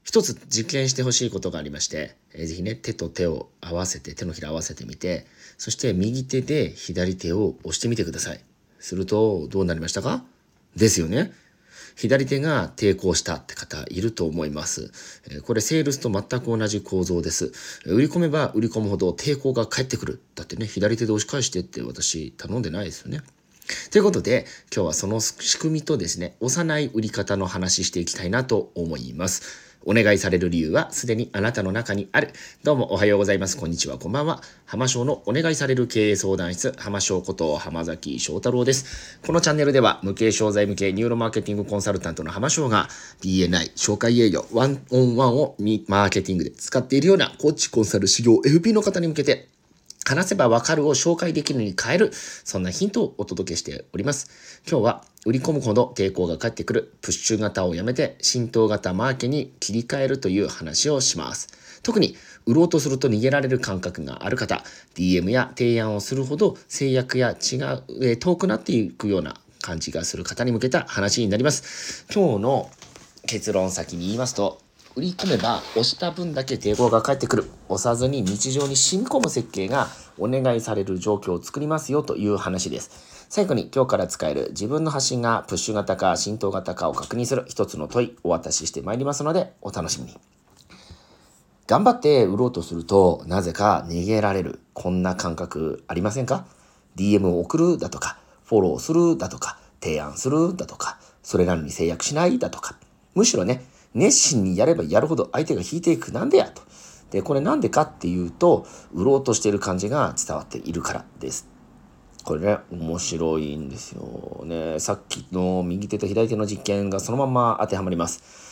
一つ実験してほしいことがありまして、ぜひね、手と手を合わせて、手のひら合わせてみて、そして右手で左手を押してみてください。すると、どうなりましたか？ですよね。左手が抵抗したって方いると思います。これセールスと全く同じ構造です。売り込めば売り込むほど抵抗が返ってくる。だってね、左手で押し返してって私頼んでないですよね。ということで、今日はその仕組みとですね、押さない売り方の話していきたいなと思います。お願いされる理由はすでにあなたの中にある。どうもおはようございます。こんにちは。こんばんは。浜翔のお願いされる経営相談室、浜翔こと浜崎翔太郎です。このチャンネルでは無形商材向けニューロマーケティングコンサルタントの浜翔が BNI 紹介営業ワンオンワンをマーケティングで使っているようなコーチコンサル修行 FP の方に向けて話せばわかるを紹介できるに変える、そんなヒントをお届けしております。今日は売り込むほど抵抗が返ってくるプッシュ型をやめて浸透型マーケに切り替えるという話をします。特に売ろうとすると逃げられる感覚がある方、DM や提案をするほど制約や遠くなっていくような感じがする方に向けた話になります。今日の結論先に言いますと、売り込めば押した分だけ抵抗が返ってくる。押さずに日常に染み込む設計がお願いされる状況を作りますよという話です。最後に今日から使える自分の発信がプッシュ型か浸透型かを確認する一つの問いお渡ししてまいりますのでお楽しみに。頑張って売ろうとするとなぜか逃げられる。こんな感覚ありませんか？ DM を送るだとか、フォローするだとか、提案するだとか、それなのに制約しないだとか。むしろね、熱心にやればやるほど相手が引いていく。なんでやと。で、これなんでかっていうと、売ろうとしている感じが伝わっているからです。これね、面白いんですよね。さっきの右手と左手の実験がそのまま当てはまります。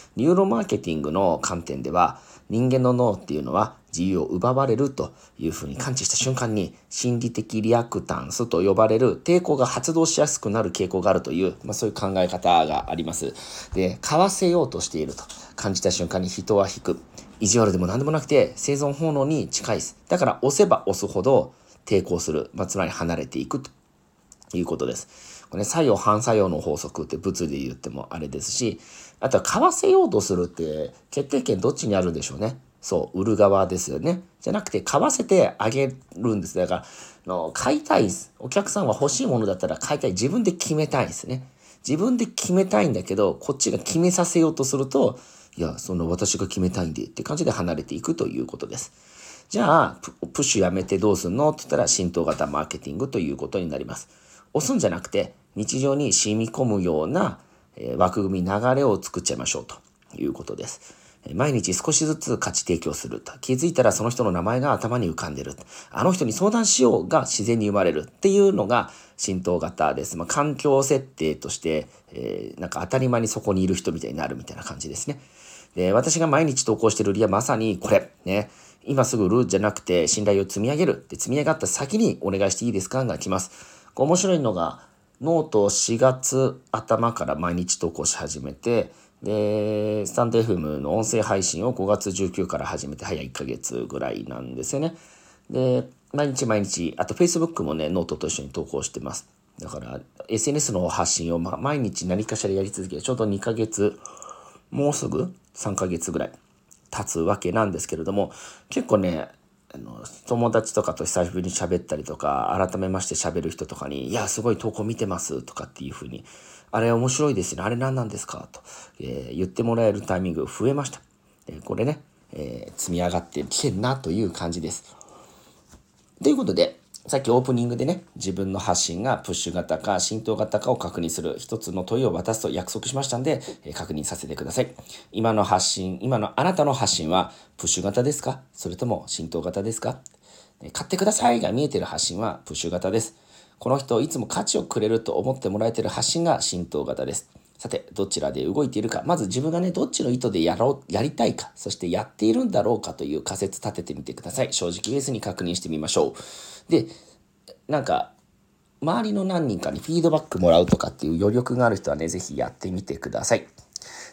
ニューロマーケティングの観点では、人間の脳っていうのは自由を奪われるというふうに感知した瞬間に心理的リアクタンスと呼ばれる抵抗が発動しやすくなる傾向があるという、そういう考え方があります。で、買わせようとしていると感じた瞬間に人は引く。意地悪でも何でもなくて生存本能に近いです。だから押せば押すほど抵抗する、つまり離れていくということです。これ、作用反作用の法則って物理で言ってもあれですし、あとは買わせようとするって決定権どっちにあるんでしょうね。そう、売る側ですよね。じゃなくて買わせてあげるんです。だから買いたいです。お客さんは欲しいものだったら買いたい。自分で決めたいですね。自分で決めたいんだけど、こっちが決めさせようとすると、いや、その私が決めたいんでって感じで離れていくということです。じゃあ、プッシュやめてどうすんのって言ったら浸透型マーケティングということになります。押すんじゃなくて日常に染み込むような枠組み流れを作っちゃいましょうということです。毎日少しずつ価値提供すると。気づいたらその人の名前が頭に浮かんでる。あの人に相談しようが自然に生まれるっていうのが浸透型です。環境設定として、なんか当たり前にそこにいる人みたいになるみたいな感じですね。で、私が毎日投稿している売りはまさにこれ。ね。今すぐ売るじゃなくて信頼を積み上げる。で、積み上がった先にお願いしていいですかが来ます。面白いのが、ノートを4月頭から毎日投稿し始めて、で、スタンド FM の音声配信を5月19から始めて早1ヶ月ぐらいなんですよね。で、毎日、あと Facebook もね、ノートと一緒に投稿してます。だから、SNS の発信を毎日何かしらやり続け、ちょうど2ヶ月、もうすぐ3ヶ月ぐらい経つわけなんですけれども、結構ね、友達とかと久しぶりに喋ったりとか、改めまして喋る人とかに、いや、すごい投稿見てますとかっていうふうに、あれ面白いですね、あれ何なんですかと、言ってもらえるタイミング増えました。これね、積み上がってきてるなという感じです。ということで、さっきオープニングでね、自分の発信がプッシュ型か浸透型かを確認する一つの問いを渡すと約束しましたんで、確認させてください。今のあなたの発信はプッシュ型ですか？それとも浸透型ですか？買ってくださいが見えている発信はプッシュ型です。この人いつも価値をくれると思ってもらえている発信が浸透型です。さて、どちらで動いているか、まず自分がね、どっちの意図でやりたいか、そしてやっているんだろうかという仮説立ててみてください。正直ベースに確認してみましょう。で、なんか、周りの何人かにフィードバックもらうとかっていう余力がある人はね、ぜひやってみてください。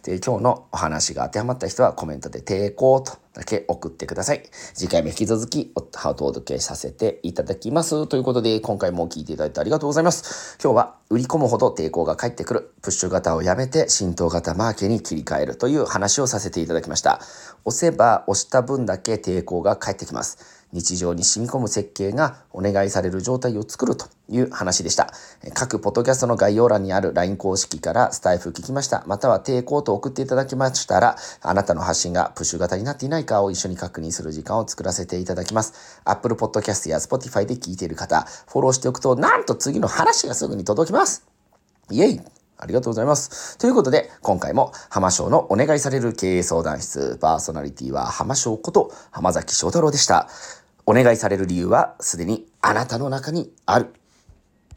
で、今日のお話が当てはまった人はコメントで抵抗とだけ送ってください。次回も引き続きお届けさせていただきます。ということで、今回も聞いていただいてありがとうございます。今日は売り込むほど抵抗が返ってくる、プッシュ型をやめて浸透型マーケに切り替えるという話をさせていただきました。押せば押した分だけ抵抗が返ってきます。日常に染み込む設計がお願いされる状態を作るという話でした。各ポッドキャストの概要欄にある LINE 公式からスタイフ聞きました。または抵抗と送っていただきましたら、あなたの発信がプッシュ型になっていないかを一緒に確認する時間を作らせていただきます。Apple Podcast や Spotify で聞いている方、フォローしておくと、なんと次の話がすぐに届きます。イエイ！ありがとうございます。ということで、今回も浜翔のお願いされる経営相談室、パーソナリティは浜翔こと浜崎翔太郎でした。お願いされる理由はすでにあなたの中にある。